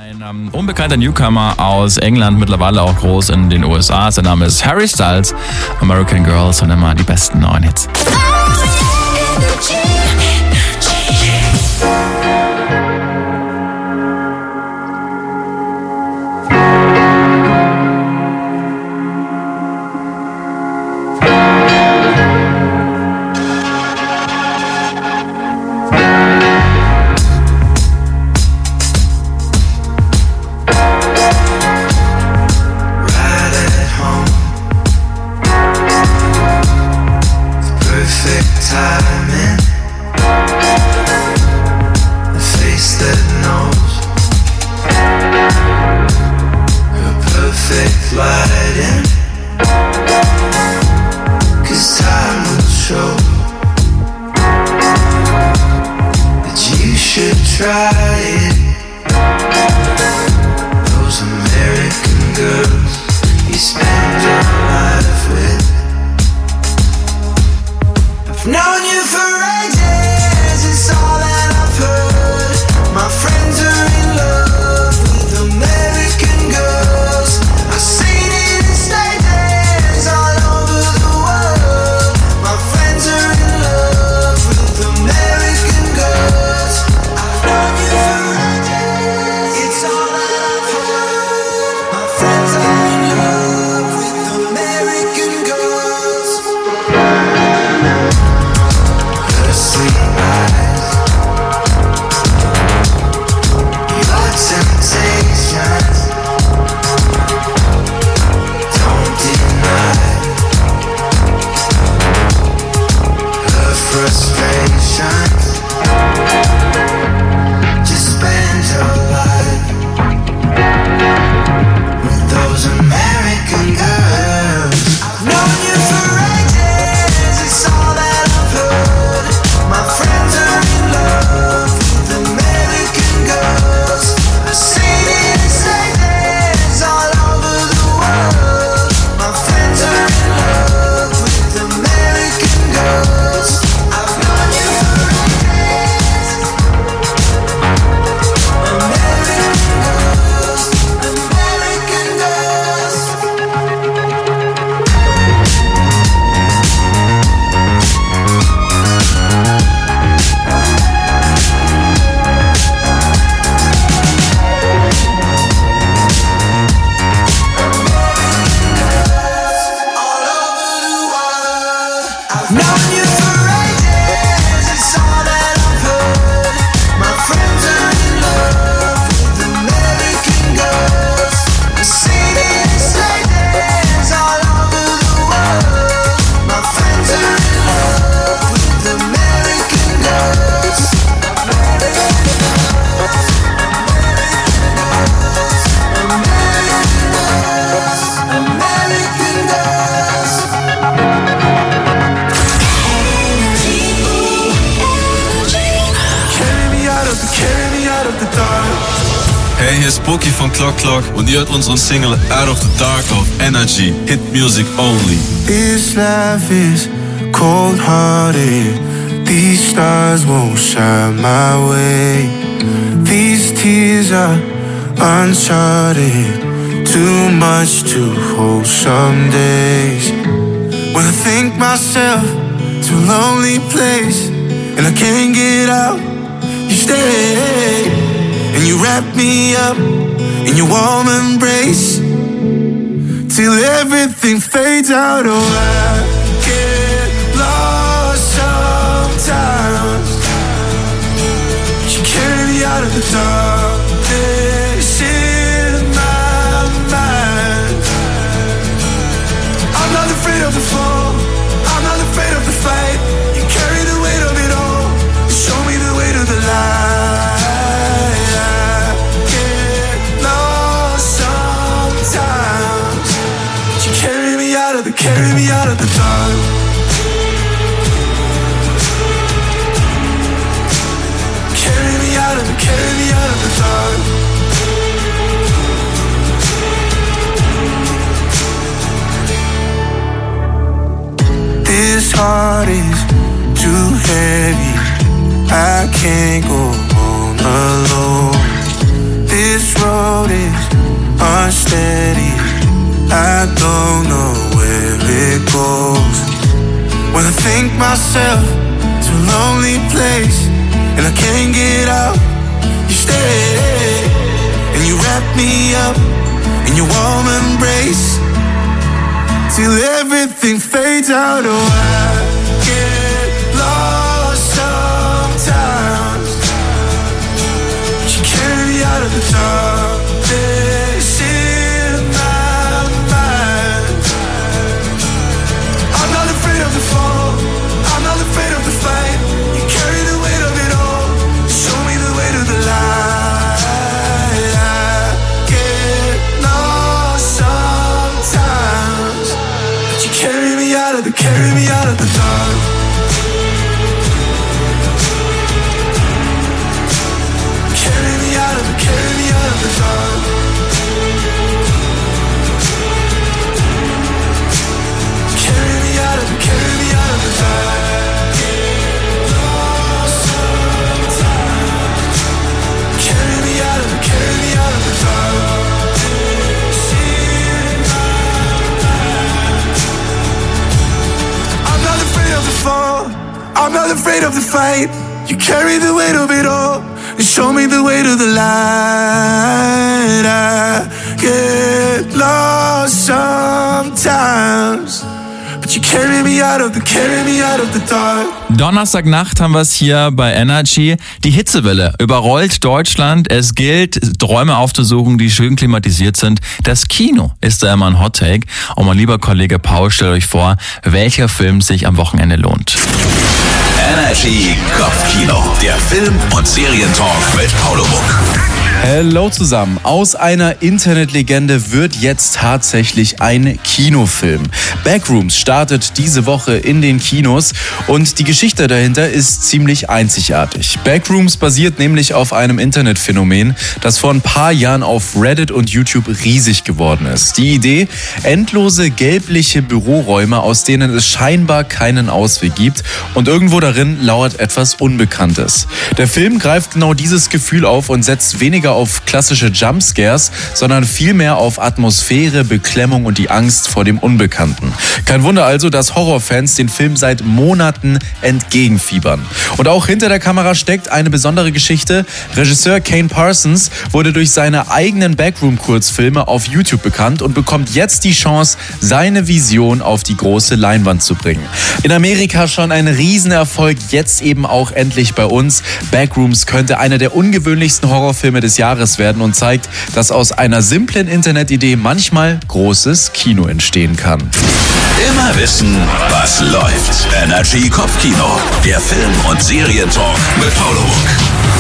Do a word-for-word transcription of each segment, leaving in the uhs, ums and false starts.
Ein ähm, unbekannter Newcomer aus England, mittlerweile auch groß in den U S A. Sein Name ist Harry Styles. American Girls und immer die besten neuen Hits. Try it. Those American girls you spend your life with. I've known you for ages, it's all that I've heard. My friends are in love with American girls. I've seen it in stages all over the world. My friends are in love with American girls. Hey, hier ist Bookie von Clock Clock und ihr hört unseren Single Out of the Dark auf Energy, Hit Music Only. This life is cold-hearted. These stars won't shine my way. These tears are uncharted. Too much to hold some days. When I think myself to a lonely place and I can't get out, you stay. And you wrap me up in your warm embrace till everything fades out. Oh, I get lost sometimes. You carry me out of the darkness in my mind. I'm not afraid of the fall, I'm not afraid of the fight. You carry the weight of it all, show me the way to the light. Carry me out of the dark. Carry me out of the, carry me out of the dark. This heart is too heavy. I can't go on alone. This road I don't know where it goes. When I think myself to a lonely place and I can't get out, you stay and you wrap me up in your warm embrace till everything fades out. Oh, I get lost sometimes, but you carry me out of the darkness in my mind. I'm not afraid of the fall, I'm not afraid of the fight. You carry the weight of it all, show me the way to the light. I get lost sometimes, but you carry me out of the, carry me out of the dark. Carry me out of the, carry me out of the dark. Carry me out of the, carry me out of the dark. Carry me out of the, carry me out of the dark. I'm not afraid of the fall, I'm not afraid of the fight. You carry the weight of it all and show me the way to the light. I get lost sometimes, but you carry me out of the, carry me out of the dark. Donnerstagnacht haben wir es hier bei Energy. Die Hitzewelle überrollt Deutschland. Es gilt, Räume aufzusuchen, die schön klimatisiert sind. Das Kino ist da immer ein Hot-Take. Und mein lieber Kollege Paul, stellt euch vor, welcher Film sich am Wochenende lohnt. Energy Kopfkino, der Film- und Serientalk mit Paulo Muck. Hallo zusammen. Aus einer Internetlegende wird jetzt tatsächlich ein Kinofilm. Backrooms startet diese Woche in den Kinos und die Geschichte dahinter ist ziemlich einzigartig. Backrooms basiert nämlich auf einem Internetphänomen, das vor ein paar Jahren auf Reddit und YouTube riesig geworden ist. Die Idee: endlose gelbliche Büroräume, aus denen es scheinbar keinen Ausweg gibt und irgendwo darin lauert etwas Unbekanntes. Der Film greift genau dieses Gefühl auf und setzt weniger auf klassische Jumpscares, sondern vielmehr auf Atmosphäre, Beklemmung und die Angst vor dem Unbekannten. Kein Wunder also, dass Horrorfans den Film seit Monaten entgegenfiebern. Und auch hinter der Kamera steckt eine besondere Geschichte. Regisseur Kane Parsons wurde durch seine eigenen Backroom-Kurzfilme auf YouTube bekannt und bekommt jetzt die Chance, seine Vision auf die große Leinwand zu bringen. In Amerika schon ein Riesenerfolg, jetzt eben auch endlich bei uns. Backrooms könnte einer der ungewöhnlichsten Horrorfilme des Jahres werden und zeigt, dass aus einer simplen Internetidee manchmal großes Kino entstehen kann. Immer wissen, was läuft. Energy Kopfkino, der Film- und Serientalk mit Paulo Muck.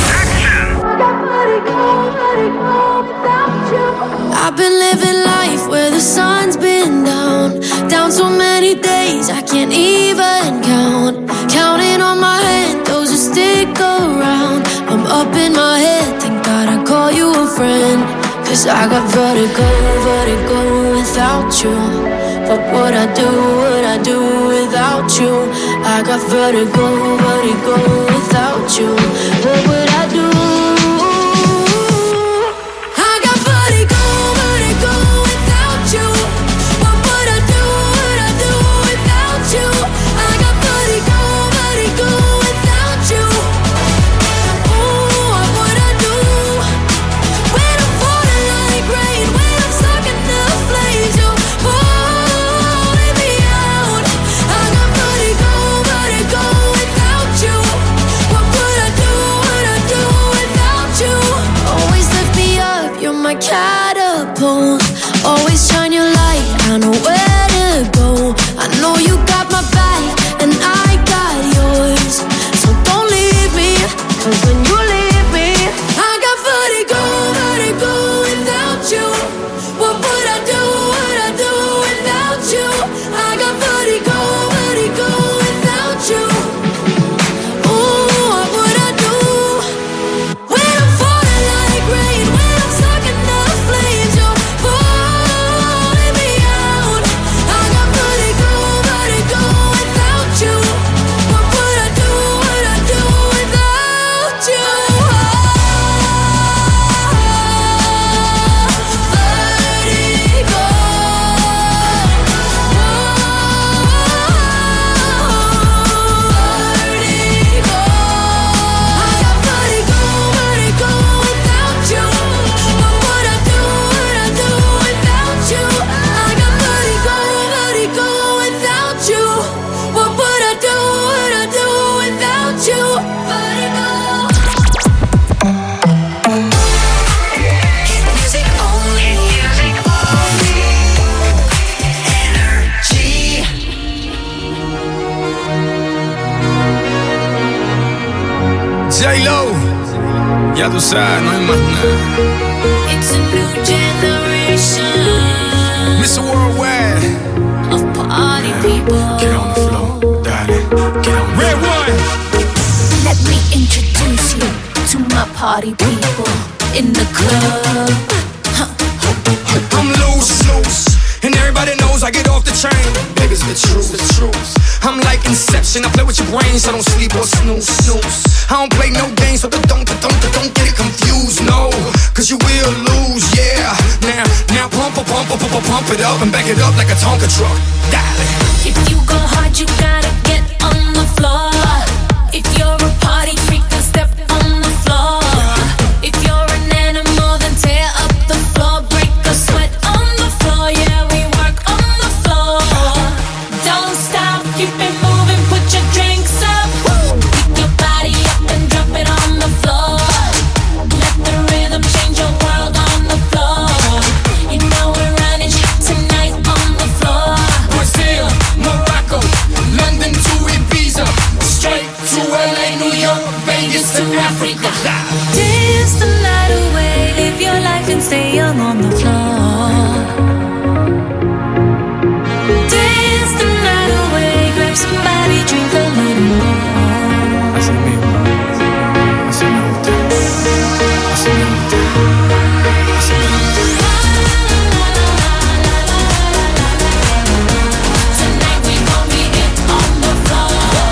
I've been living life where the sun's been down, down so many days I can't even count. Counting on my hand, those who stick around. I'm up in my head, thank God I call you a friend. Cause I got vertigo, vertigo without you. What would I do, would I do without you? I got vertigo, vertigo without you. What would I do? Catapult, always shine your light, I know where to go. I know you got my back and I got yours, so don't leave me, cause when you leave me I got vertigo, vertigo without you. What would I do, would I do without you? I got vertigo, vertigo without you. Ooh, what would I do when I'm falling like rain, when I'm stuck in the flames? You're Tú sabes, no hay más nada. It's a new generation Mister Worldwide. of party people. Get on the floor, darling. Get on the Red one. Let me introduce you to my party people in the club. I'm loose, loose, and everybody knows I get off the train. Baby's the truth, the truth. I'm like Inception, I play with your brains, I don't sleep or snooze, snooze. I don't play no games, so don't, don't, don't, don't get it confused, no. Cause you will lose, yeah. Now, now pump, pump, pump, pump, pump, pump it up and back it up like a Tonka truck. Darling. If you go hard, you gotta get on the floor. If you're a party freak, then step on the floor. If you're an animal, then tear up the floor. Break a sweat on the floor, yeah, we work on the floor. Don't stop, keep it moving, put your drinks up. Pick your body up and drop it on the floor. Let the rhythm change your world on the floor. You know we're running tonight on the floor. Brazil, Morocco, London to Ibiza, straight to L A, New York, Vegas to Africa. Dance the night away, live your life and stay young on the floor. Dance the night away, grab somebody, drink a little more. Así mismo, así me gusta, así me gusta, así me gusta. Tonight we gon' be it on the floor.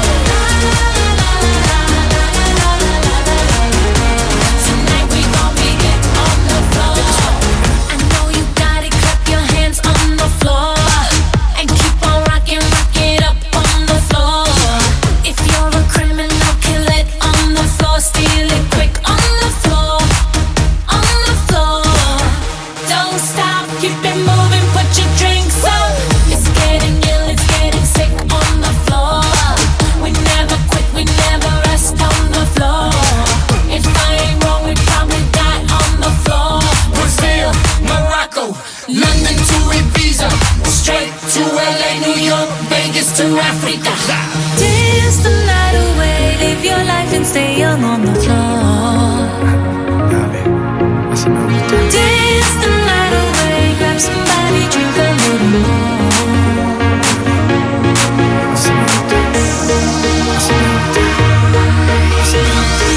Tonight we gon' be it on the floor. I know you got it, clap your hands on the floor. And keep on rocking, rock it up on the floor. If you're a criminal, kill it on the floor. Steal it quick on the floor. On the floor. Don't stop, keep it moving, put your drinks up. It's getting ill, it's getting sick on the floor. We never quit, we never rest on the floor. If I ain't wrong, we probably die on the floor. Brazil, Morocco, London to Ibiza, straight to L A, New York, Vegas to Africa. Dance the night away, live your life and stay young on the floor. Dale, así me gusta. Dance the night away, grab somebody, drink a little more. Así me gusta, así me gusta, así me gusta.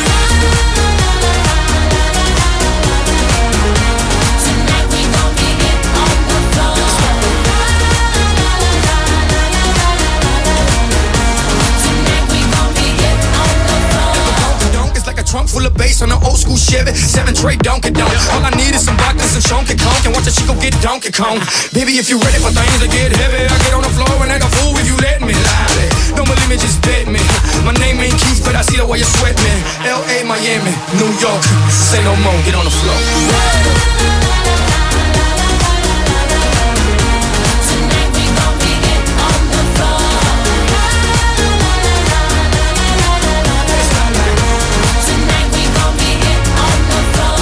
Tonight we gon' be it on the floor. Tonight we gon' be it on the floor. Donk is like a trunk full of bass on an old school Chevy, seven tray Donkey Donk. All I need is some vodka, some Chunky Conk, and watch a chico get Donkey Kong. Baby, if you ready for things to get heavy, I get on the floor and act a fool if you let me. Lie. Don't believe me, just bet me. My name ain't Keith, but I see the way you sweat me. L A, Miami, New York, say no more, get on the floor. Tonight we gon' be it on the floor. Tonight we gon' be it on the floor.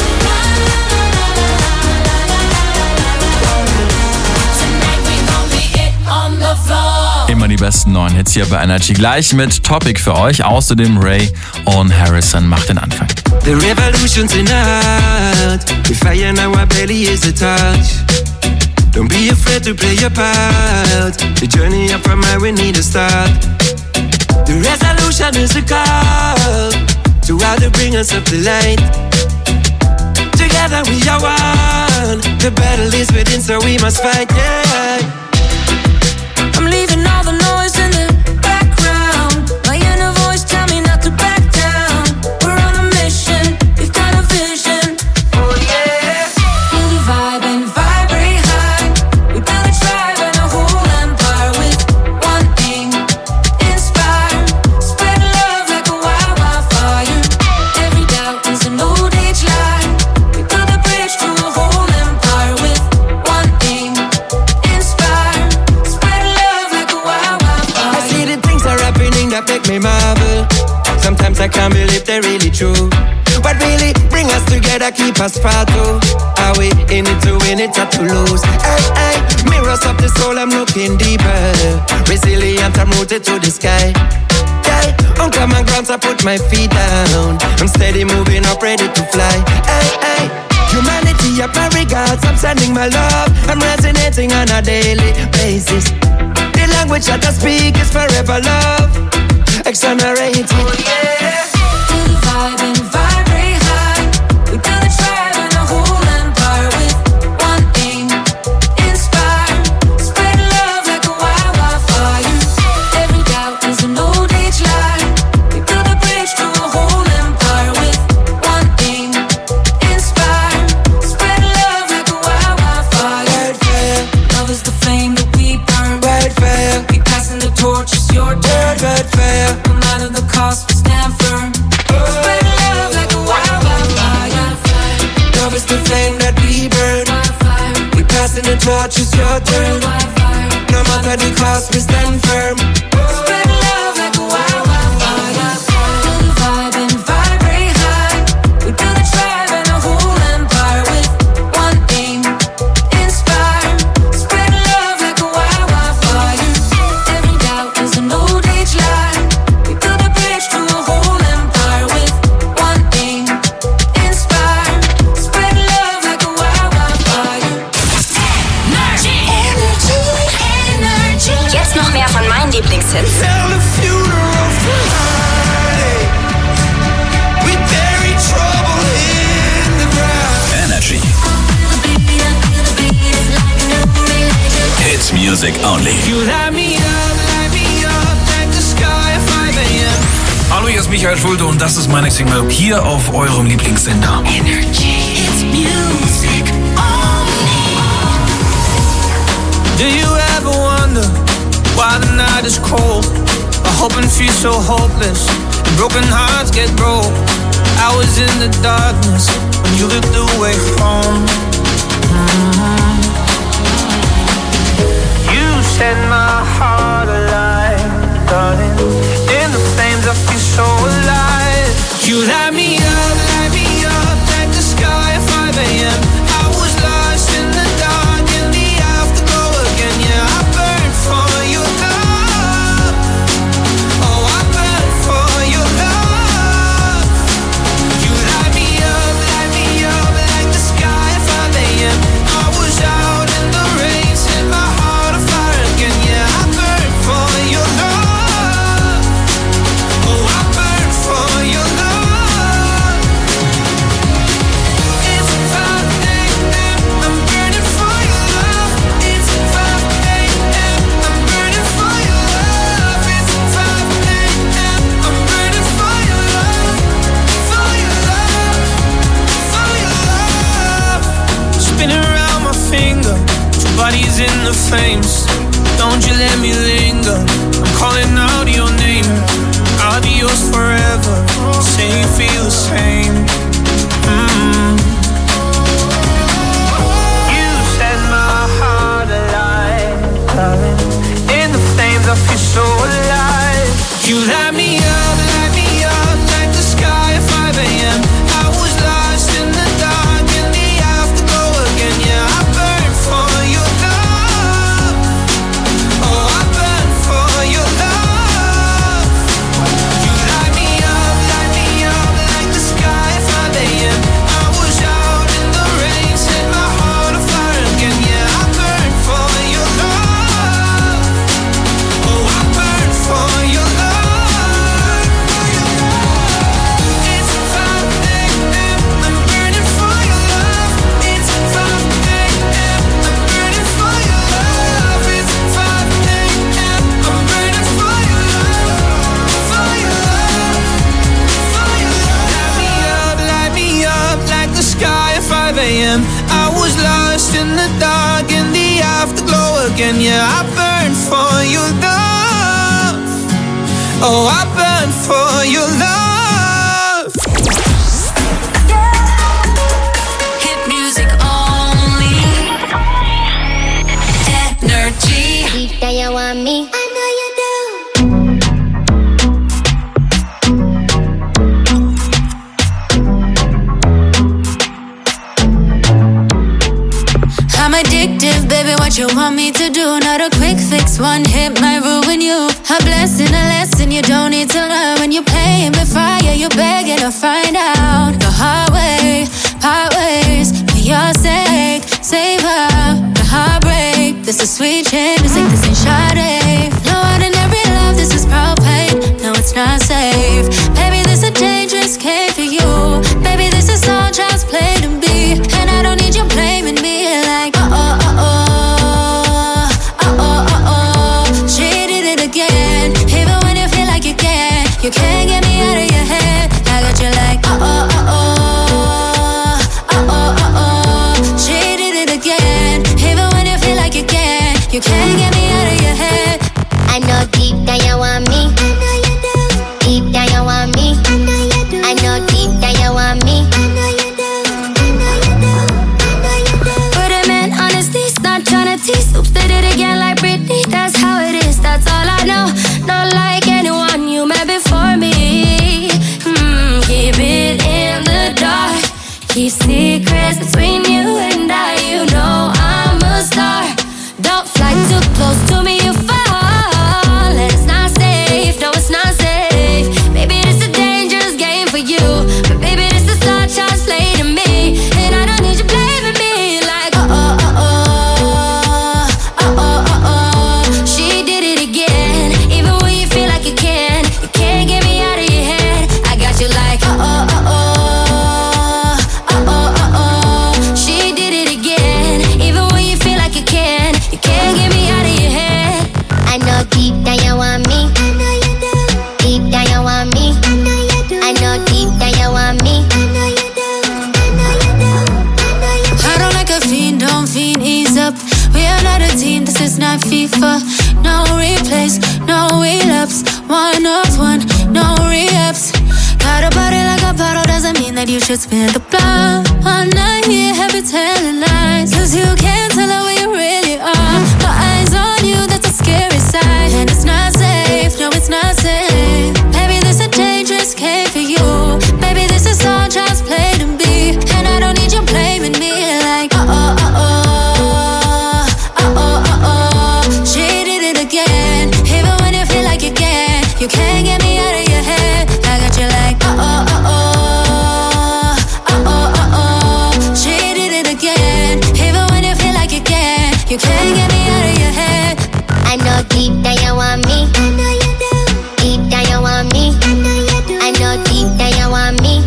Tonight we gon' be it on the floor. Immer die besten neuen Hits hier bei Energy. Gleich mit Topic für euch. Außerdem Ray und Harrison macht den Anfang. The revolution's in our heart. The fire in our belly is the touch. Don't be afraid to play your part. The journey up from where we need to start. The resolution is a call to how to bring us up to light. Together we are one. The battle is within, so we must fight, yeah. I'm leaving all the noise in the background. My inner voice tell me not to back down. We're on a mission, we've got a vision. Oh yeah. Feel the vibe and vibrate high. We build a tribe and a whole empire with one aim. Inspire, spread love like a wild, wildfire. Every doubt is an old age lie. We build a bridge to a whole empire with one aim. Inspire, spread love like a wild, wildfire. I see the things are happening that make me marvel. Sometimes I can't believe they're really true. What really bring us together, keep us far too. Are we in it to win it, not to lose? Hey, hey, mirrors of the soul, I'm looking deeper. Resilient, I'm rooted to the sky. Yeah, Hey, on common grounds I put my feet down. I'm steady moving up, ready to fly. Hey, hey. Humanity up my regards, I'm sending my love. I'm resonating on a daily basis. The language that I speak is forever love. Exonerated. Oh yeah. Feel the vibe and vibrate high. We build a tribe and a whole empire with one aim. Inspire, spread love like a wild wildfire. Every doubt is an old age lie. We build a bridge to a whole empire with one aim. Inspire, spread love like a wild wildfire. Wildfire, Love is the flame that we burn. wildfire, We passing the torch, it's your turn. wildfire. No matter the cost, we stand firm. Spread love like a wild wildfire. Love is the flame that we burn. Wildfire, We passing the torch, it's your turn. wildfire. No matter the cost, we stand firm. Spread love like a wild wildfire. Feel the vibe and vibrate high. We build a tribe and a whole empire with one aim. Inspire, spread love like a wild wildfire. Every doubt is an old age lie. We build a bridge to a whole empire with one aim. Inspire, spread love like a wild wildfire. Energy, energy, energy. Jetzt noch mehr von meinen Lieblingshits. Tell the funeral Friday. We bury trouble in the ground. Energy. Hits music only. You light me up, light me up like the sky at five a.m. Hallo, hier ist Michael Schulte und das ist meine Single hier auf eurem Lieblingssender. Energy, it's music only. Do you ever wonder why the night is cold? I hope and feel so hopeless. Broken hearts get broke. I was in the darkness when you looked away home. Mhm. You set my heart alive, darling. In the flames I feel so alive. You light me up, light me up like the sky at five a.m. I was lost in the dark in the afterglow again. Yeah, I burned for your love. Oh, I burned for your love. You light me up, light me up like the sky at five a.m. I was out in the rain, set my heart on fire again. Yeah, I burned for your love. Oh, I burned for your love. It's five a.m. I'm burning for your love. It's five a.m. I'm burning for your love. It's five a.m. I'm burning for your love. For your love. For your love. Spinning around my finger. Two bodies in the flames. Don't you let me linger. I'm calling out your name. I'll be yours forever. Say you feel the same. Mm. You set my heart alive, darling. In the flames I feel so alive. You light me up, light me up like the sky at five a.m. I was lost in the dark in the afterglow again. Yeah, I burned for your love. Oh, I burned for your love. You light me up, light me up like the sky at five a.m. I was out in the rain, set my heart on fire again. Yeah, I burned for your love. Oh, I burned for your love. It's five a.m. I'm burning for your love. It's five a.m. I'm burning for your love. It's five a.m. I'm burning for your love. For your love. For your love. Light me up, light me up like the sky at five a.m. I was lost in the dark in the afterglow again. Yeah, I burned for your love. Oh, I burned for your love. Hit music only. Energy. That you want me? I know you do. I'm addictive, baby, what you want me to do? Not a quick fix, one hit might ruin you. A blessing, a lesson you don't need to learn. When you're paying with fire, you're begging to find out the hard way, part ways, for your sake. Save her, the heartbreak. This is sweet shame, just like this in Sade. No ordinary love, this is propane. No, it's not safe. Baby, this a dangerous game for you. Baby, this is all child's play to be. And I don't need you blaming me like, oh, oh, oh, oh, oh, oh, oh, oh. She did it again. Even when you feel like you can't, you can't get me out of your head. I got you like, oh, oh, oh, oh, oh, oh, oh, oh. She did it again. Even when you feel like you can't, you can't get me out of your head. I know deep down you want me. Deep down you want me. I know deep down you want me. But a man, honesty's not tryna tease. Oops, did it again like Britney. That's how it is, that's all I know. Not like anyone you met before me. Hmm, keep it in the dark. Keep secrets between you and I. You know I'm a star. Don't fly too close to me, you fall. And it's not safe, no, it's not safe. Baby, this a dangerous game for you. But baby, this is all child's play to me. And I don't need you blaming me like, oh, oh, oh, oh, oh, oh, oh, oh. She did it again. Even when you feel like you can, you can't get me out of your head. I got you like, oh, oh, oh, oh, oh, oh, oh, oh. She did it again. Even when you feel like you can, you can't get me out of your head. I know deep down you want me. Deep down you want me. I know deep down you want me. I don't like a fiend, don't fiend, ease up. We are not a team, this is not FIFA. No replays, no relapse. One of one, no re-ups. Got a body like a bottle, doesn't mean that you should spin the block. All night here, happy telling lies. Cause you can't tell her where you really are. My eyes on you, that's a scary sight. And it's not safe, no it's not safe. Baby, this a dangerous game for you. Baby, this is all child's play to be. And I don't need you blaming me like, oh, oh, oh, oh, oh, oh, oh, oh. She did it again. Even when you feel like you can't, you can't get me out of your head. I got you like, oh, oh, oh, oh, oh, oh, oh, oh. She did it again. Even when you feel like you can't, you can't get me out of your head. I know deep down you want me. Deep down you want me. I know deep down you want me.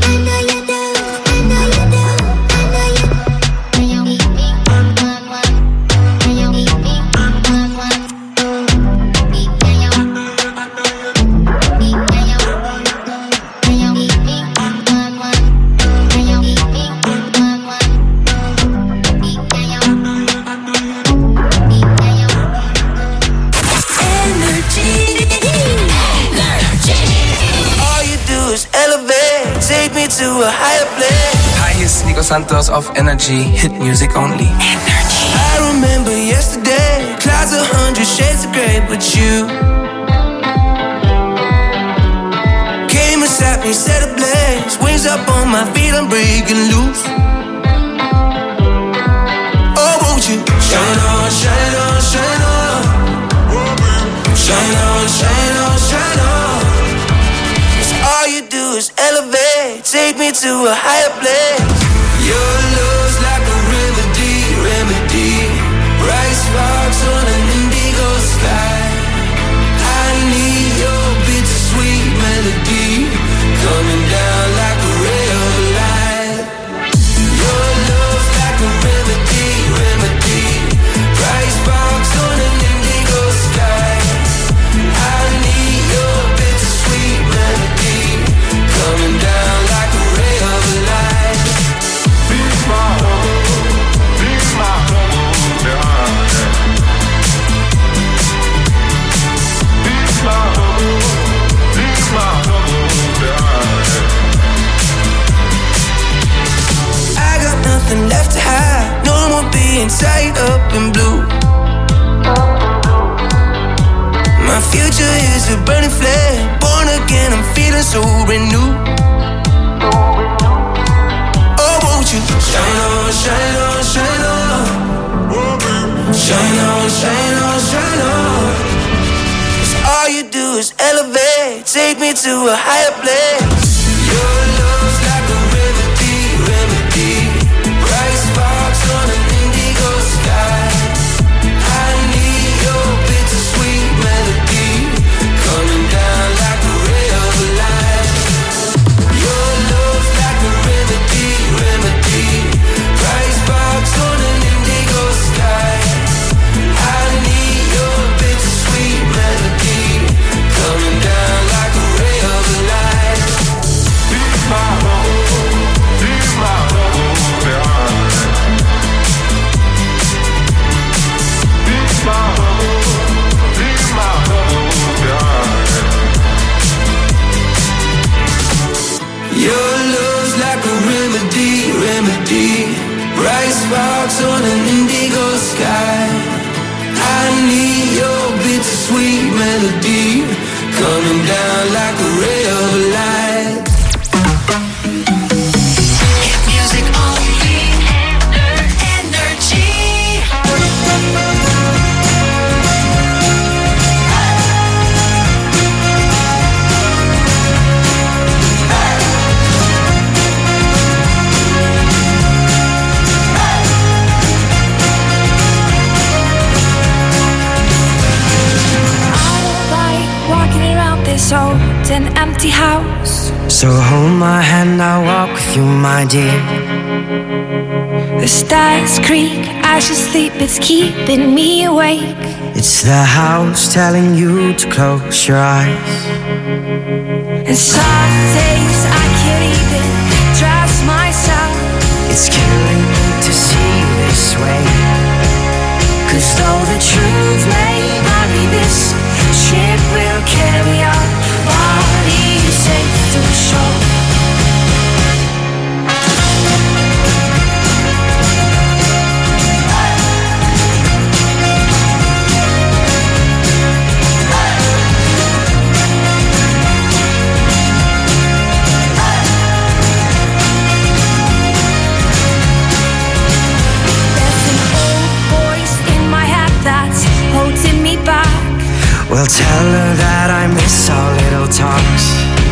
To a higher place. Hi, hier ist Nico Santos auf Energy, Hit Music Only. Energy. I remember yesterday, clouds a hundred shades of grey, but you came and sat me, set ablaze, wings up on my feet, I'm breaking loose. Oh, won't you shine on, shine on, shine on, shine on, shine on, shine on. 'Cause all you do is elevate, take me to a higher place. Your love's like a remedy, remedy. Bright sparks on an indigo sky. I need your bittersweet melody coming down like a ray of light. Your love's like a remedy, remedy. Bright sparks on an indigo sky. I need your bittersweet melody coming down like a ray of light. Be my home, be my home, yeah. Be my home, be my home, yeah. I got nothing left to hide, no more being tied up in blue. My future is a burning flame, born again, I'm feeling so renewed. Oh, won't you shine on, shine on, shine on, Shine on, shine on, shine on. 'Cause all you do is elevate, take me to a higher place. Your love's like a remedy, remedy. Bright sparks on an indigo sky. I need your bittersweet melody, coming down like a ray of light. Your love's like a remedy, remedy. Bright sparks on an indigo sky. I need your bittersweet melody, coming down like a ray of light. Be my home, be my home behind. Be my home, be my home behind. Your love's like a remedy, remedy. Bright sparks on an indigo sky. I need your bittersweet melody, coming down like a ray of light. Hit music only. Energy. Walking around this old and empty house. So hold my hand, I'll walk with you, my dear. The stars creak as you sleep, it's keeping me awake. It's the house telling you to close your eyes. And some days I can't even trust myself. It's killing me to see you this way. 'Cause though the truth may vary, this ship will carry our bodies safe to shore. There's an old voice in my head that's holding me back. Well, tell her that I miss our little talks.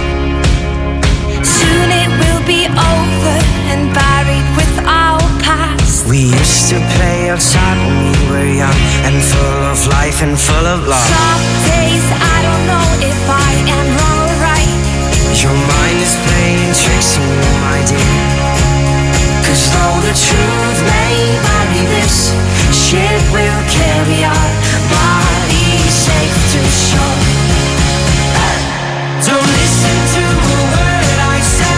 Soon it will be over and buried with our past. We used to play outside when we were young and full of life and full of love. Some days I don't know if I am wrong or right. Your mind is playing tricks on you, my dear. 'Cause though the truth may vary, this ship will carry our bodies safe to shore. Don't listen to a word I say.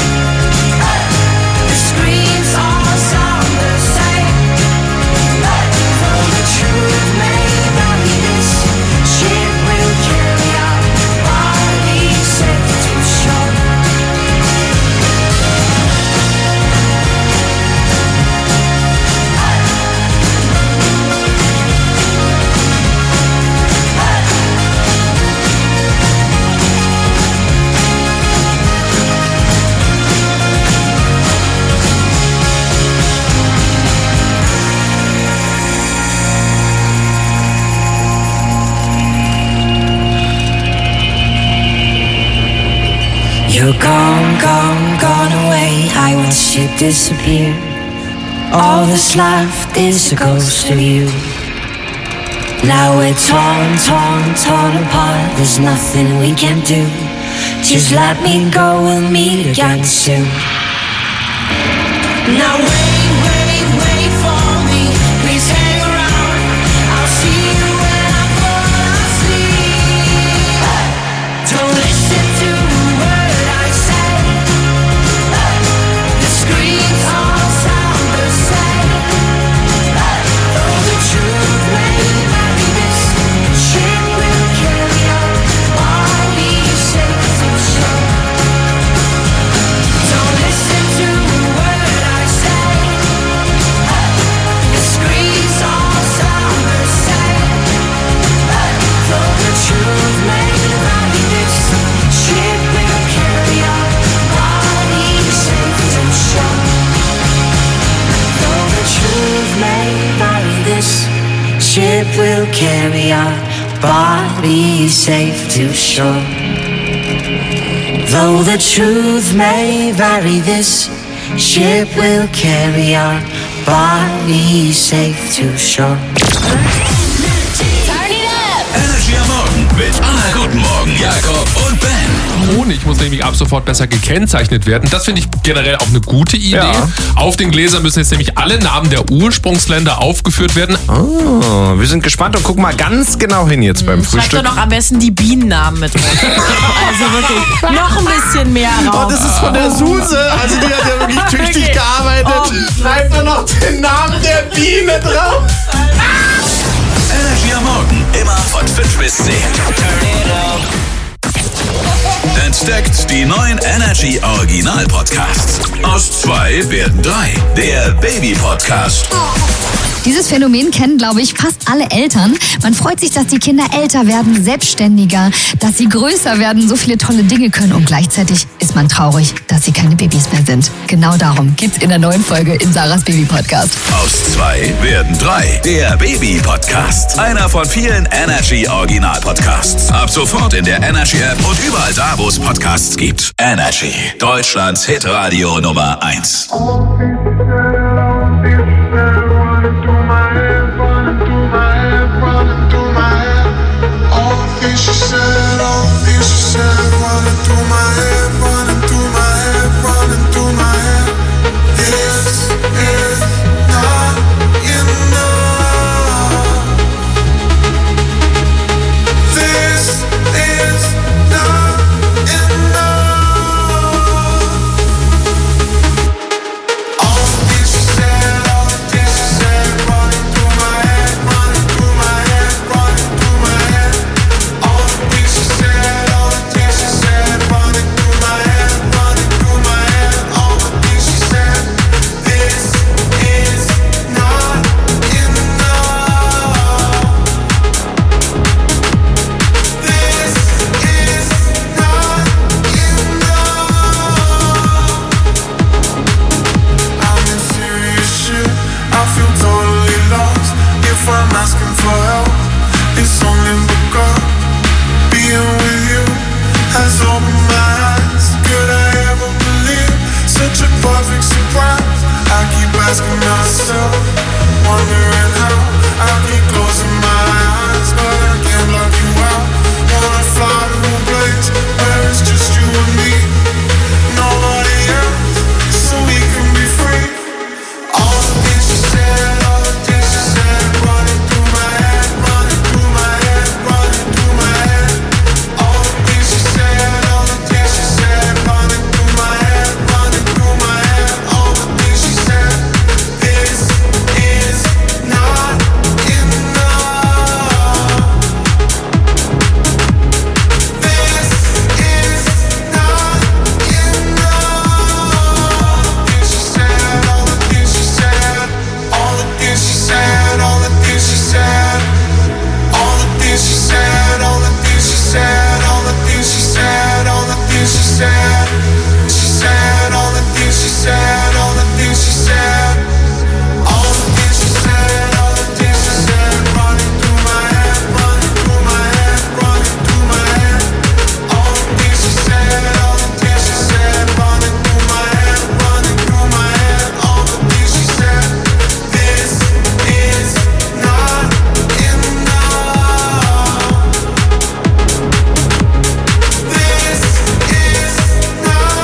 The screams all sound the same. Though the truth may vary, this ship will carry our bodies safe to shore. You're gone, gone, gone away. I watched you disappear. All that's left is a ghost of you. Now we're torn, torn, torn apart. There's nothing we can do. Just let me go, we'll meet again soon. Now wait, wait, wait for me. Please hang around. I'll see you when I fall asleep. Don't listen to a word I say. The screams all sound the same. Though the truth may vary, this ship will carry our bodies safe to shore. Don't listen to a word I say. The screams all sound the same. Though the truth may vary, this ship will carry our bodies safe to shore. Though the truth may vary, this ship will carry our bodies safe to shore. Though the truth may vary, this ship will carry our bodies safe to shore. Energy am Morgen mit Anna. Guten Morgen, Jakob und Ben. Honig muss nämlich ab sofort besser gekennzeichnet werden. Das finde ich generell auch eine gute Idee. Ja. Auf den Gläsern müssen jetzt nämlich alle Namen der Ursprungsländer aufgeführt werden. Oh, wir sind gespannt und gucken mal ganz genau hin jetzt beim Schreib Frühstück. doch noch am besten die Bienennamen mit runter. Also wirklich noch ein bisschen mehr Raum. Oh, das ist von der Suse. Also die hat ja wirklich tüchtig Wirklich? gearbeitet. Oh. Schreibt doch noch den Namen der Biene drauf. Energy am Morgen, immer von fünf bis zehn. Entdeckt die neuen Energy Original Podcasts. Aus zwei werden drei. Der Baby Podcast. Dieses Phänomen kennen, glaube ich, fast alle Eltern. Man freut sich, dass die Kinder älter werden, selbstständiger, dass sie größer werden, so viele tolle Dinge können. Und gleichzeitig ist man traurig, dass sie keine Babys mehr sind. Genau darum geht's in der neuen Folge in Sarahs Baby Podcast. Aus zwei werden drei. Der Baby Podcast. Einer von vielen Energy Original Podcasts. Ab sofort in der Energy App und überall da, wo es Podcasts gibt. Energy. Deutschlands Hitradio Nummer eins. She said, all the things she said, running through my head, running through my head, running through my head. This is not enough. This is not enough. All the things she said, all the things she said, running through my head, running through my head, running through my head. All the things she said, all the things she said, running through my head, running through my head. All the things she said. This is not enough. This is not enough. I'm in serious shit. I feel totally lost. If I'm asking for help, it's only because being with you has opened my eyes. Could I ever believe such a perfect surprise? I keep asking myself, wondering how. I keep closing my eyes, but I can't block you out. Wanna fly to a place where it's just you and me, nobody else, so we can be free. All the things she said, all the things she said, running through my head, running through my head, running through my head. All the things she said, all the things she said, running through my head, running through my head. All the things she said. This is not enough. This is not enough. Things she said, all the things she said, all the things she said, all the things she said, all the things she said, all the things she said, all the things she said, all the things she said. She said all the things she said, all the things she said, all the things she said, all the things she said, running through my head, running through my head, running through my head. All the things she said, all the things she said, running through my head, running through my head. All the things she said. This is not enough. This is not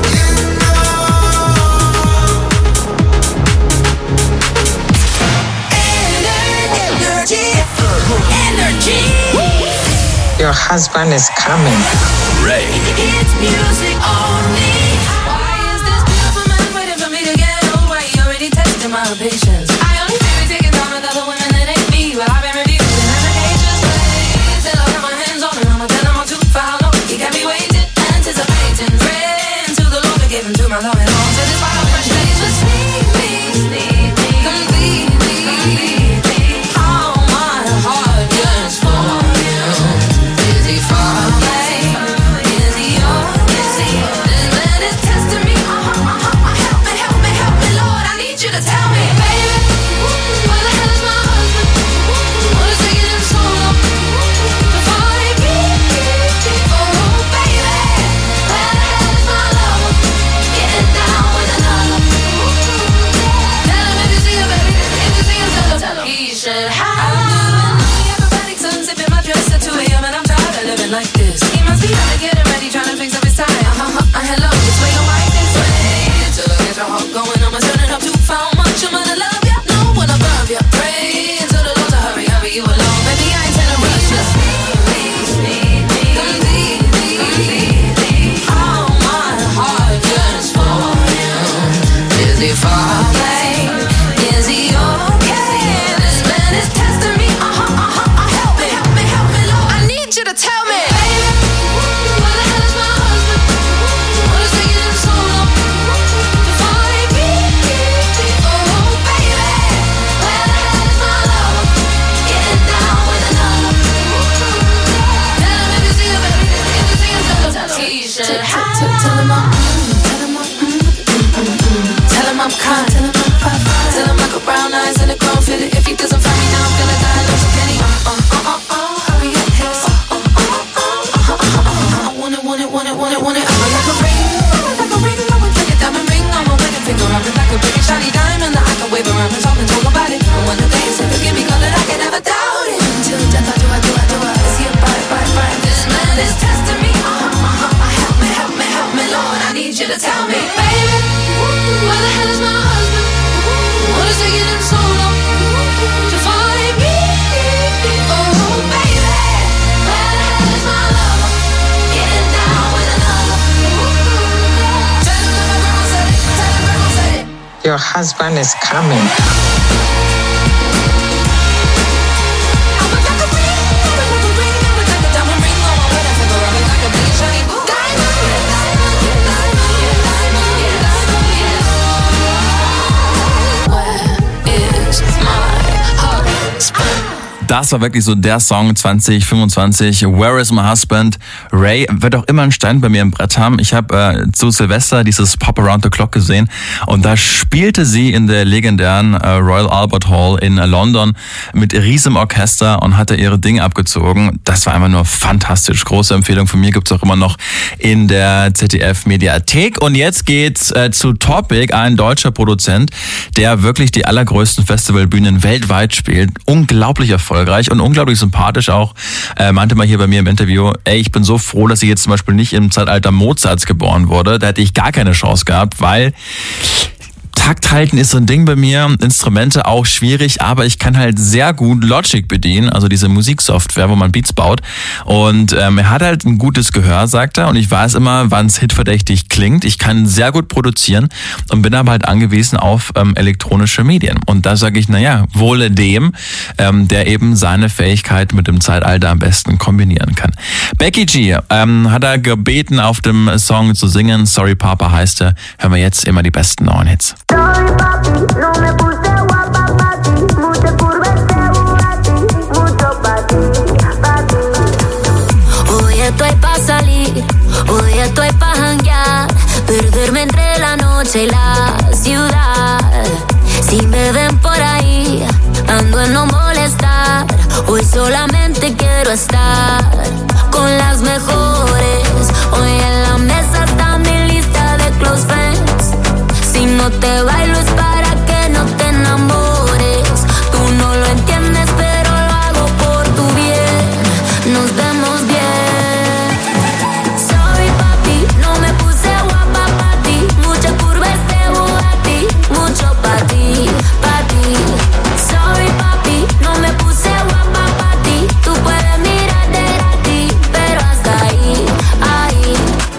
Your husband is coming. Ray. It's music only. Why is this beautiful man waiting for me to get old? Why you already testing my patience? I only feel it taking time with other women that ain't me. But I've been refusing applications. Till I got my hands on it, I'ma tell him I'm too foul. No, he got me waiting, anticipating. Praying to the Lord to give him to my love and home. Satisfy my fresh face. Just need me, need me, completely, completely. All my heart yearns for you. Is he far away? Is he yours? Is he? This man is testing me. Uh, uh, uh, uh, help me, help me, help me, Lord. I need you to tell me, baby. So tell me, baby, where the hell is my husband? What is taking him so long to find me? Oh, baby, where the hell is my lover? Getting down with another. Tell him that my grandma said it. Tell him grandma said it. Your husband is coming. Das war wirklich so der Song zwanzig fünfundzwanzig. Where is my husband? Ray wird auch immer einen Stein bei mir im Brett haben. Ich habe äh, zu Silvester dieses Pop Around the Clock gesehen und da spielte sie in der legendären äh, Royal Albert Hall in äh, London mit riesem Orchester und hatte ihre Dinge abgezogen. Das war einfach nur fantastisch. Große Empfehlung von mir, gibt's auch immer noch in der Z D F-Mediathek. Und jetzt geht's äh, zu Topic, ein deutscher Produzent, der wirklich die allergrößten Festivalbühnen weltweit spielt. Unglaublich erfolgreich und unglaublich sympathisch auch. Äh, meinte mal hier bei mir im Interview, ey, ich bin so froh, dass ich jetzt zum Beispiel nicht im Zeitalter Mozarts geboren wurde. Da hätte ich gar keine Chance gehabt, weil Takt halten ist so ein Ding bei mir, Instrumente auch schwierig, aber ich kann halt sehr gut Logic bedienen, also diese Musiksoftware, wo man Beats baut. Und ähm, er hat halt ein gutes Gehör, sagt er, und ich weiß immer, wann es hitverdächtig klingt. Ich kann sehr gut produzieren und bin aber halt angewiesen auf ähm, elektronische Medien. Und da sage ich, naja, wohle dem, ähm, der eben seine Fähigkeit mit dem Zeitalter am besten kombinieren kann. Becky G ähm, hat er gebeten, auf dem Song zu singen. Sorry Papa heißt er. Hören wir jetzt immer die besten neuen Hits. Sorry, papi, no me puse guapa pa' ti. Mucha curva este Bugatti, mucho pa' ti, pa' ti. Hoy estoy pa' salir, hoy estoy pa' janguear, perderme entre la noche y la ciudad. Si me ven por ahí, ando en no molestar. Hoy solamente quiero estar con las mejores. Hoy en la mesa está mi lista de close friends. Si no te bailo es para que no te enamores. Tú no lo entiendes, pero lo hago por tu bien. Nos vemos bien. Sorry, papi, no me puse guapa pa' ti. Mucha curva este Bugatti, mucho pa' ti, pa' ti. Sorry, papi, no me puse guapa pa' ti. Tú puedes mirar de ti, pero hasta ahí, ahí.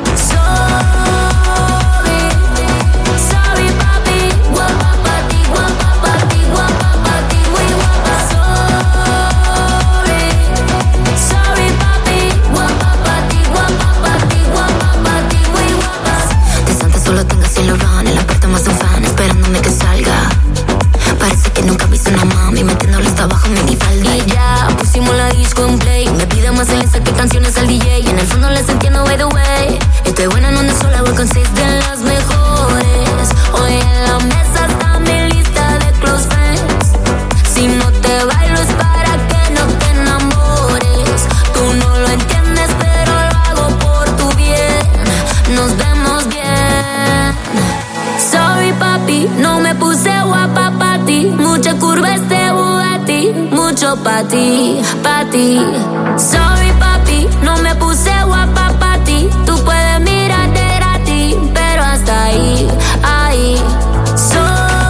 Sorry, sorry, papi, guapa pa' ti, guapa pa' ti, guapa pa' ti, muy guapa. Sorry, sorry, papi, guapa pa' ti, guapa pa' ti, guapa pa' ti, muy guapa. Desde antes solo tengo cielo run, en la puerta más un fan esperándome que salga. Parece que nunca viste una mami metiéndole hasta abajo minifalda. Y ya pusimos la disco en play. Me pide más en que canciones al D J. Y en el fondo les entiendo, by the way. Estoy buena en donde sola voy con seis de las mejores. Hoy en la mesa está mi lista de close friends. Si no te bailo es para que no te enamores. Tú no lo entiendes, pero lo hago por tu bien. Nos vemos bien. Sorry, papi, no me puse guapa pa' ti. Mucha curva este Bugatti, mucho pa' ti, pa' ti. Sorry, papi, no me puse guapa pa' ti. Tú puedes mirar de ti, pero hasta ahí, ahí. Sorry,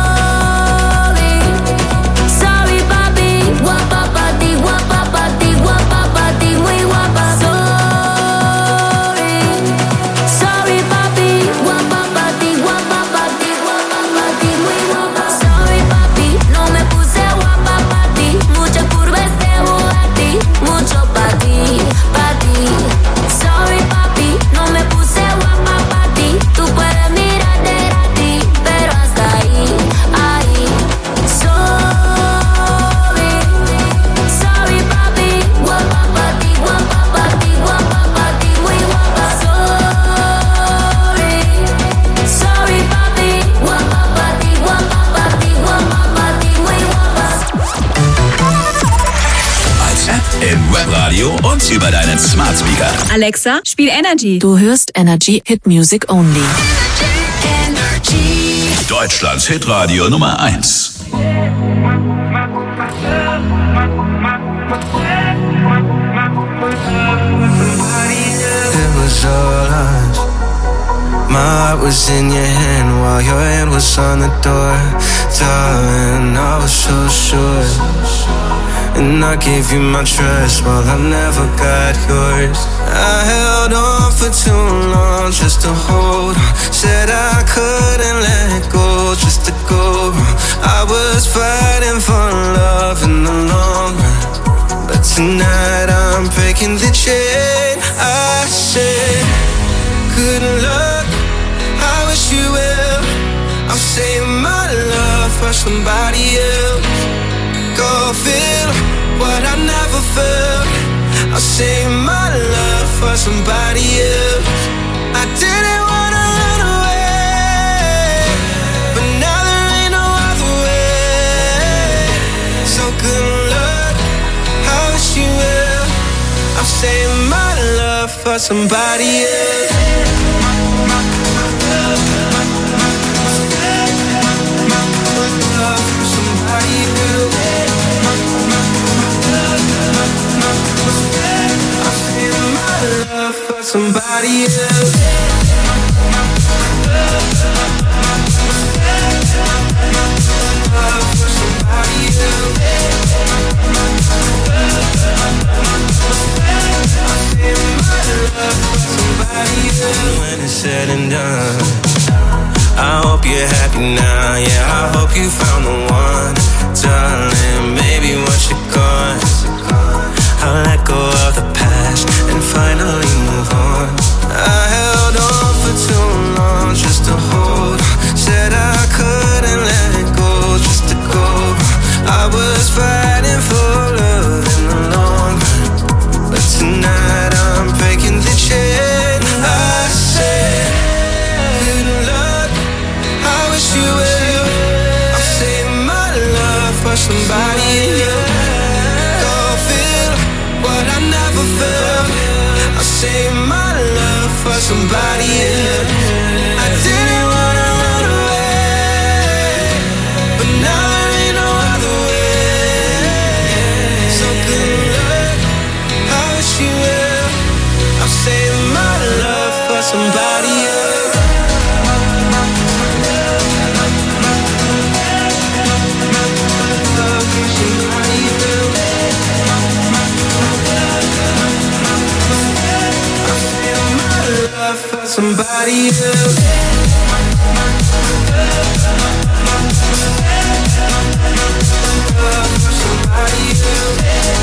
sorry, papi, guapa pa' ti, guapa pa' ti, guapa pa' ti, muy guapa. Sorry, sorry, papi, guapa pa' ti, guapa pa' ti, guapa pa' ti, muy guapa. Sorry, papi, no me puse guapa pa' ti. Mucha curva este Bugatti, mucho pa' ti, pa' ti. Sorry, papi, no me puse guapa pa' ti. Tú puedes mirar de ti, pero hasta ahí, ahí. Sorry, sorry, papi, guapa pa' ti, guapa pa' ti, guapa pa' ti, muy guapa. Sorry, sorry, papi, guapa pa' ti, guapa pa' ti, guapa pa' ti, muy guapa. Als App im Webradio und über deinen Smart Speaker. Alexa, spiel Energy. Du hörst Energy Hit Music Only. Deutschlands Hitradio Nummer eins. It was all us. My heart was in your hand while your hand was on the door. Darling, I was so sure. And I gave you my trust while I never got yours. I held on for too long just to hold on. Said I couldn't let go just to go wrong. I was fighting for love in the long run, but tonight I'm breaking the chain. I said, good luck, I wish you well. I'm saving my love for somebody else. Go feel what I never felt. I'll save my love for somebody else. I didn't wanna run away, but now there ain't no other way. So good luck, I wish you well. I'll save my love for somebody else. Love for somebody else. Love for somebody else. When it's said and done, I hope you're happy now. Yeah, I hope you found the one, darling. Maybe once you're gone, I'll let go of the past and finally move on. I held on for too long just to hold on. Said I couldn't let go just to go wrong. I was fighting for love in the long run, but tonight I'm breaking the chain. I said, good luck, I wish you well. I'll save my love for somebody else. What I never felt, I'll save my love for somebody else. I didn't wanna run away, but now there ain't no other way. So good luck, I wish you well. I'll save my love for somebody else. Love for somebody else. Love for somebody else. Love for somebody else.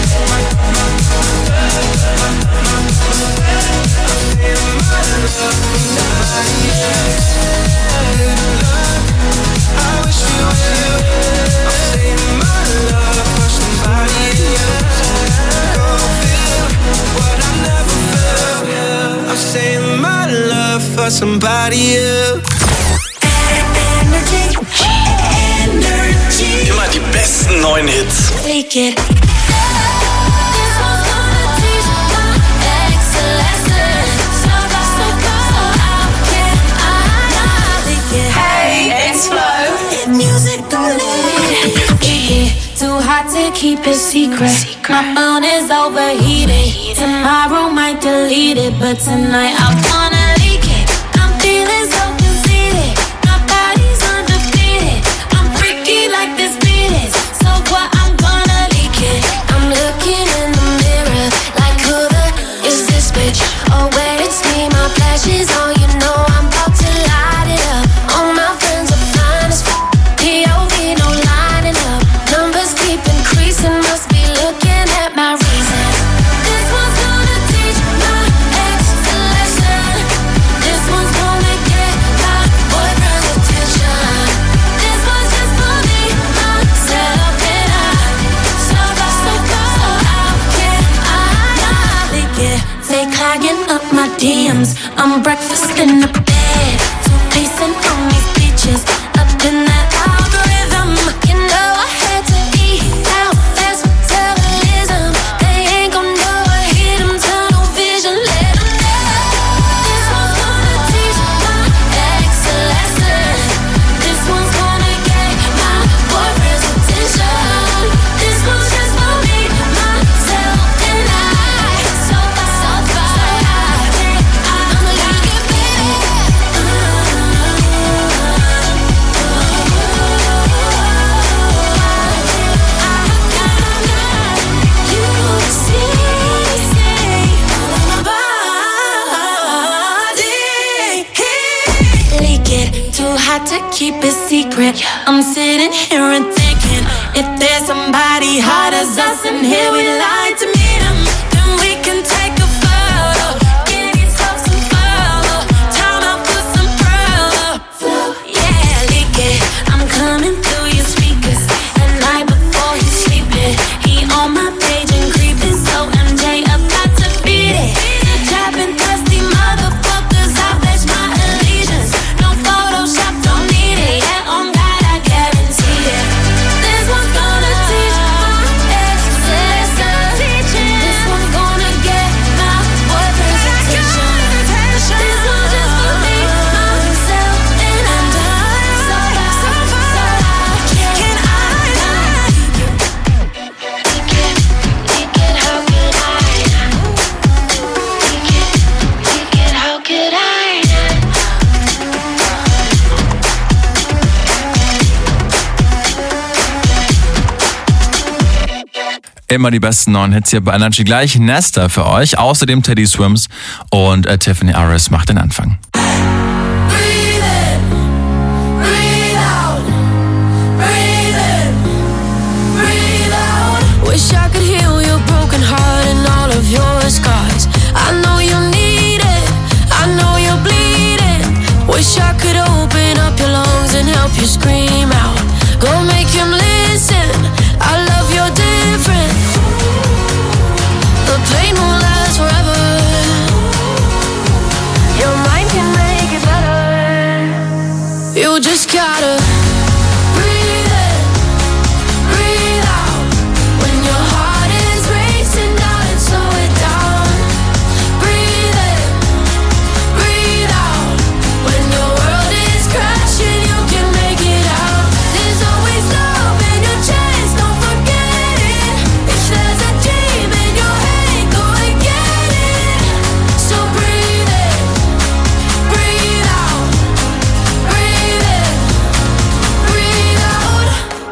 I wish you well. I'm saving my love for somebody else. Go feel what I never felt. I'm saving my love for somebody else. Energy, energy. Immer die besten neuen Hits. Take it. Hey, it's Flo. Music don't Too hot to keep a secret. My phone is overheated. Tomorrow might delete it, but tonight I wanna leak it. I'm feeling so conceited. My body's undefeated. I'm freaky like this beat is. So what? I'm gonna leak it. I'm looking in the mirror like who the is this bitch? Oh wait, it's me. My flash is on. You know I'm about to light it up. All my friends are fine as f***. P O V, no lining up. Numbers keep increasing. Must be looking at my reason. This one's gonna teach my ex a lesson. This one's gonna get my boyfriend's attention. This one's just for me, myself and I. So far, so far, so how can I not leak it? They clogging up my D Ms. I'm breakfast in the bed. Two pacing on these beaches. Up in that algorithm. You know I had to eat out. That's metabolism. They ain't gon' know I hit them. Tunnel vision, let them know. This one's gonna teach my ex a lesson. This one's gonna get my boyfriend's attention. This one's just for me, myself and I. So far, so far, so how can I leak it, baby? to keep it secret. I'm sitting here and thinking, if there's somebody hot as us in here, we like to meet 'em, then we can take a photo. Get yourself some photo. Time out for some pro. Yeah, lick it. I'm coming through your speakers at night before he's sleeping. He on my page and creeping, so M J about to beat it. Trapping thirsty motherfuckers, I pledge my allegiance. No Photoshop, don't need it. Yeah, on God, I guarantee it. This one's gonna teach my exes. This one's gonna get my boyfriend's attention. This one's just for me, myself, and I'm done. So bad, so bad. Can I not? Take it, take it, how could I not? Take it, take it, how could I not? Immer die besten neuen Hits hier bei Energy. Gleich Nesta für euch. Außerdem Teddy Swims und äh, Tiffany Aris macht den Anfang. Wish I could heal your broken heart and all of your scars. I know you need it, I know you're bleeding. Wish I could open up your lungs and help you scream out. Go make him listen, I love you're different. The pain won't last forever. Your mind can make it better. You just gotta breathe in, breathe out. When your heart is racing, darling, slow it down. Breathe in, breathe out. When your world is crashing, you can make it out. There's always love in your chest, don't forget it. If there's a dream in your head, go and get it. So breathe in, breathe out. Breathe in, breathe out.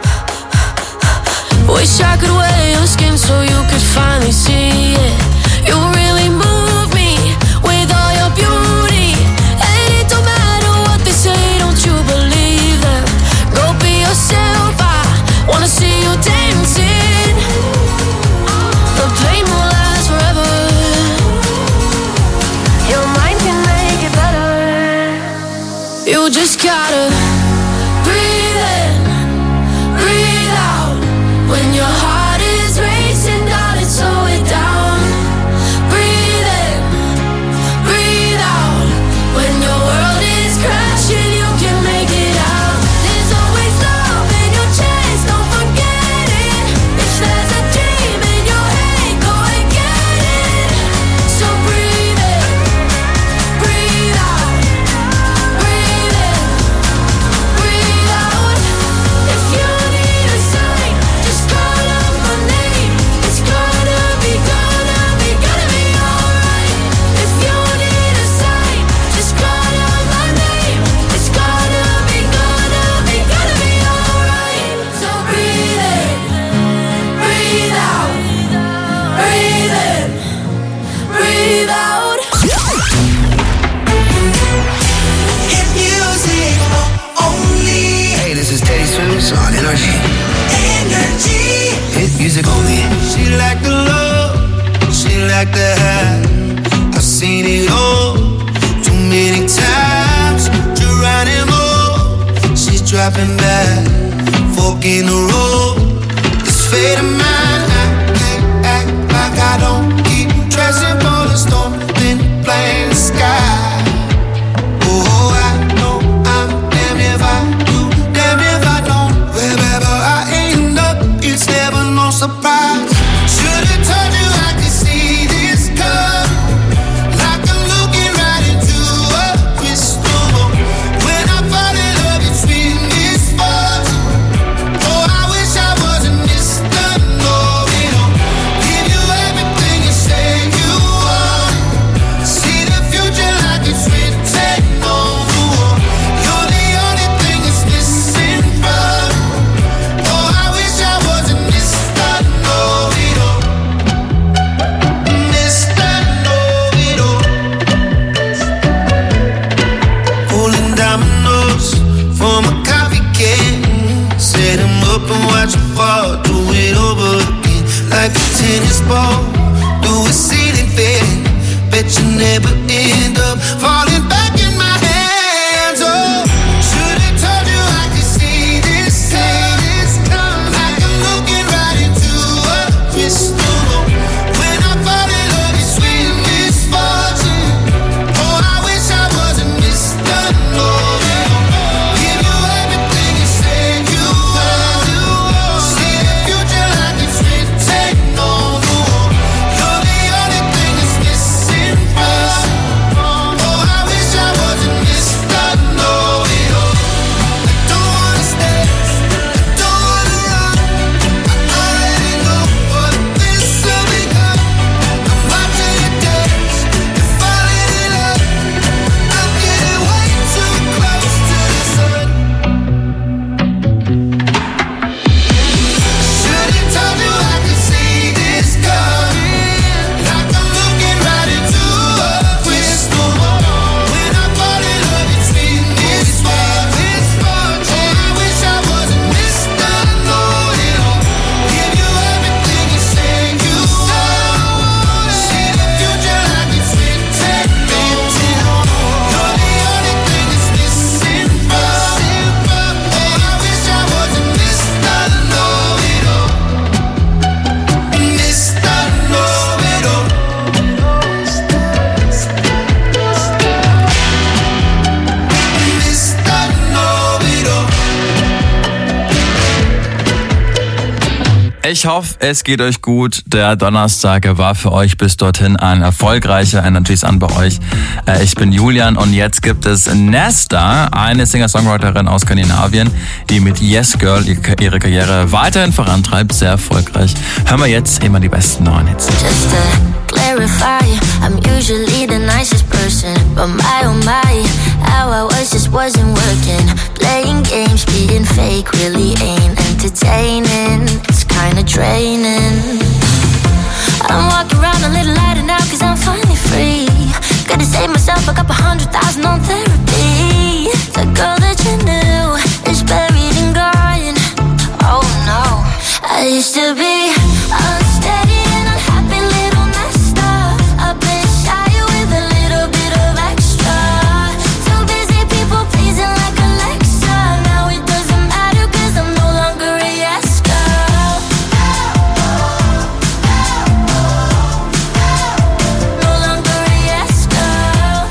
Wish I could wear your skin so you could finally see it. You really move me with all your beauty. And it don't matter what they say, don't you believe them. Go be yourself, I wanna see you dancing. The pain won't last forever. Your mind can make it better. You just gotta breathe in, breathe out. When your heart is racing, darling, slow it down. Breathe in, breathe out. When your world is crashing, you can make it out. There's always love in your chest, don't forget it. If there's a dream in your head, go and get it. So breathe in, breathe out. Breathe in, breathe out. If you need a sign, just call out my name. It's gonna be, gonna be, gonna be alright. If you need a sign, just call out my name. It's gonna be, gonna be, gonna be alright. So breathe in, breathe out. Breathe in, breathe out. Hit music only. Hey, this is Teddy Swims on Energy. Energy. Hit music only. She like the love, she like the high. I've seen it all too many times. Geronimo, she's dropping back, fork in the road. This fate of mine, I can't act like I don't keep dressing for the storm, then playing the sky. Oh, I know I'm damned if I do, damned if I don't. Wherever I end up, it's never no surprise. Should've told you I could see this come, like I'm looking right into a crystal ball. When I fall in love, it's with this force. Oh, I wish I was like a tennis ball through a ceiling fan. Bet you never end up falling back in my hands. Oh, should've told you I could see this, see this coming. Like I'm looking right into a crystal. When I fall in love, it's sweet misfortune. Oh, I wish I wasn't Mister Knowing. Give you everything you said you would. See the future like it's written on the wall. You're the only thing that's missing from. Oh, I wish I wasn't Mister Know-it-all. I don't wanna stay, I don't wanna run. I already know what this will become. I'm watching you dance, you're falling in love. I'm getting way too close to the sun. Should've told you I could see this coming. Like I'm looking right into a crystal ball. When I fall in love, it's been this far, this far. Oh, I wish I wasn't Mister Know-it-all. Give you everything you said you would. See the future like it's written on. You're the only thing that's missing from. Oh, I wish I wasn't Mister Know-it-all. Mister Know-it-all. Mister Know-it-all. Ich hoffe, es geht euch gut. Der Donnerstag war für euch bis dorthin ein erfolgreicher Energy Sun bei euch. Äh, Ich bin Julian und jetzt gibt es Nesta, eine Singer-Songwriterin aus Skandinavien, die mit Yes Girl ihre Karriere weiterhin vorantreibt, sehr erfolgreich. Hören wir jetzt immer die besten neuen Hits. Just to clarify, I'm usually the nicest person, but my oh my, how I was just wasn't working. Playing games, being fake really ain't entertaining. It's kinda draining. I'm walking around a little lighter now cause I'm finally free. Gotta save myself a couple hundred thousand on therapy. The girl that you knew is buried and gone. Oh no, I used to be unsteady and unhappy, little messed up. I've been shy with a little bit of extra. Too busy people pleasing like Alexa. Now it doesn't matter cause I'm no longer a yes girl. No longer a yes girl.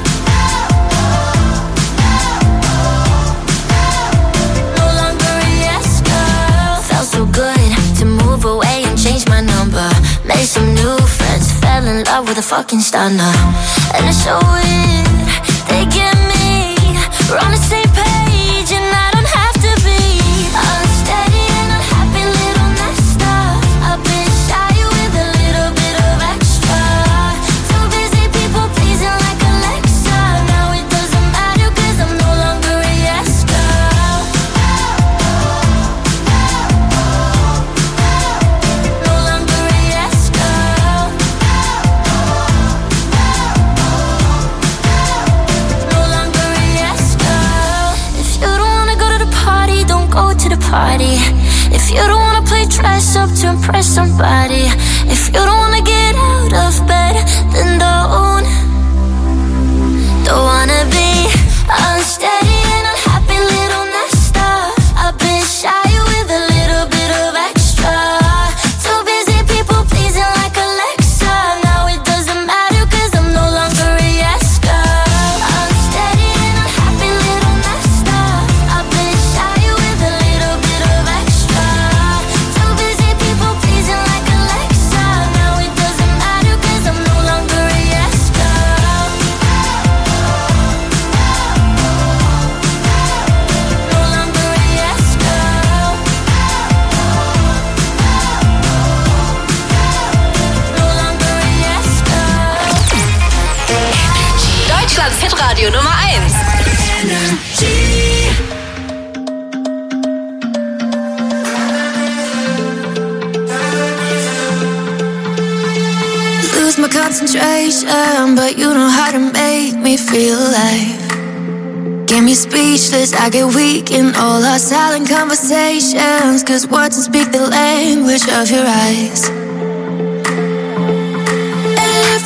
No longer a yes girl. Felt so good to move away and change my number. Made some new friends, fell in love with a fucking stunner. And it's so weird, they get me. We're on the same page and I don't have to be unsteady and unhappy, little messed up. I've been shy with a little bit of extra. Too busy people pleasing like Alexa. Now it doesn't matter cause I'm no longer a yes girl. No longer a yes girl. No longer a yes girl. If you don't wanna go to the party, don't go to the party. If you don't wanna play dress up to impress somebody. If you don't wanna get out of bed, then don't. Don't wanna be unsteady and unhappy, little messed up. I've been shy with a little bit of extra. Too busy people pleasing like Alexa. Now it doesn't matter cause I'm no longer a yes girl. Unsteady and unhappy, little messed up. I've been shy with a little bit of extra. Too busy people pleasing like Alexa. Now it doesn't matter cause I'm no longer a yes girl. No longer a yes girl. No longer a yes girl. Deutschlands Hitradio Nummer eins. Lose my concentration, but you know how to make me feel alive. Get me speechless, I get weak in all our silent conversations. Cause words don't speak the language of your eyes.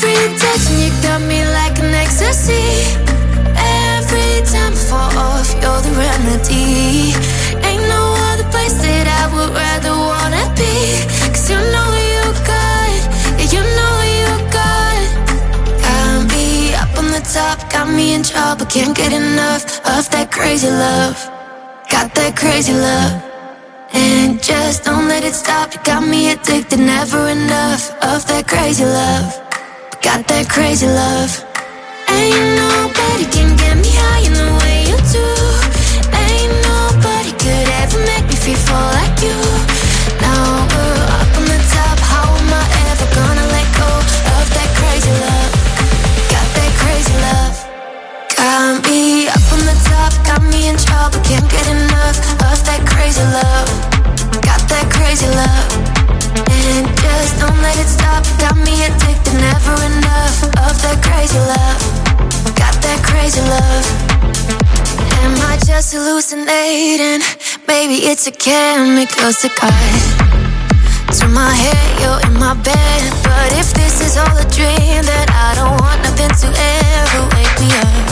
Every touch and you got me like an ecstasy. Every time I fall off, you're the remedy. Ain't no other place that I would rather wanna be. Cause you know you got, yeah, you know you got. Got me up on the top, got me in trouble. Can't get enough of that crazy love. Got that crazy love. And just don't let it stop. You got me addicted, never enough of that crazy love. Got that crazy love. Ain't nobody can get me high in the way you do. Ain't nobody could ever make me feel fall like you. Now we're up on the top, how am I ever gonna let go of that crazy love? Got that crazy love. Got me up on the top, got me in trouble. Can't get enough of that crazy love. Got that crazy love. And just don't let it stop. Got me addicted, never enough of that crazy love. Got that crazy love. Am I just hallucinating? Maybe it's a chemical supply to my head, you're in my bed. But if this is all a dream, then I don't want nothing to ever wake me up.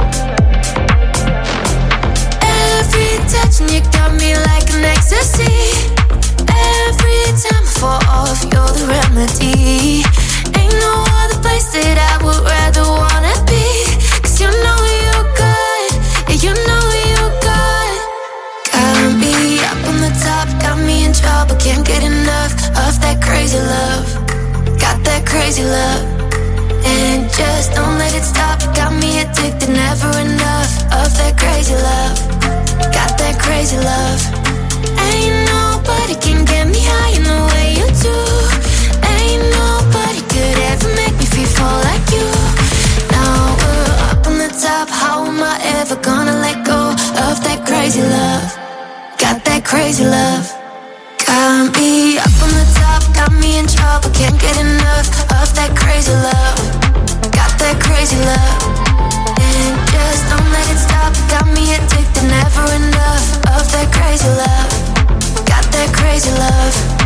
Every touch and you got me like an ecstasy. Every time I fall off, you're the remedy. Ain't no other place that I would rather wanna be. Cause you know you got, yeah, you know you got. Got me up on the top, got me in trouble. Can't get enough of that crazy love. Got that crazy love. And just don't let it stop. You got me addicted, never enough of that crazy love. Got that crazy love. Ain't nobody can get me high in the way you do. Ain't nobody could ever make me feel fall like you. Now we're up on the top, how am I ever gonna let go of that crazy love? Got that crazy love. Got me up on the top, got me in trouble. Can't get enough of that crazy love. Got that crazy love. And just don't let it stop. Got me addicted, never enough of that crazy love. Got that crazy love.